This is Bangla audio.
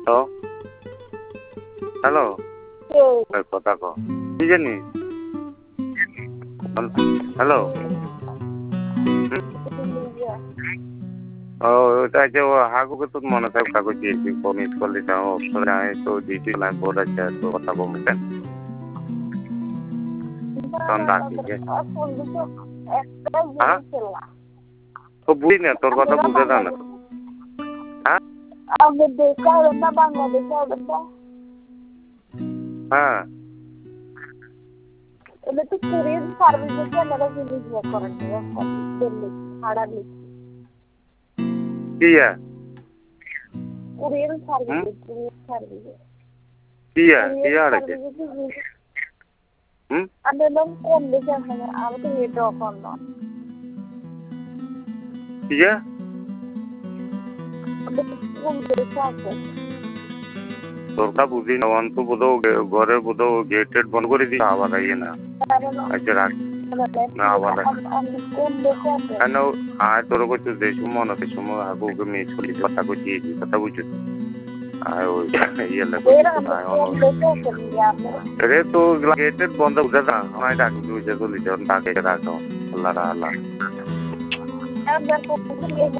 তো হ্যালো কথা কো কি জানি হ্যালো ও ওটা যে ও হাগুকে তো মনে থাকে কাগজ দিয়েছি মিস করলে যাও অপশন আয় তো দিয়েছি না বোর্ড আছে তো কথা বলতেন তখন ডাকি হ্যাঁ তো বুঝি না তোর কথা বুঝে দাও না হ্যাঁ হ্যাঁ এটা তো কুরিয়ার সার্ভিসে ক্যামেরা জিনিস করেন দিল্লি ভাড়া লিখি কিয়া কুরিয়ার সার্ভিসে কিয়া আছে আমি নাম কোন দেশে আসলে আমি তো এটা অফার না কিয়া কোন দেশে আছে তোরটা বুঝি না অন্ত বোধ ঘরে বোধ গেটেড বন্ধ করে দিই আবার আইয়ে না আচ্ছা রাখ না আবার কোন দেশে আছে কেন আর তোর কিছু যে সময় না সময় আগুকে মিস করি কথা কইছি কথা বুঝছিস আর ওই ইয়ে লাগে রে তো গেটেড বন্ধ করে না আমি ডাকি বুঝে চলি যখন ডাকে রাখো আল্লাহ আল্লাহ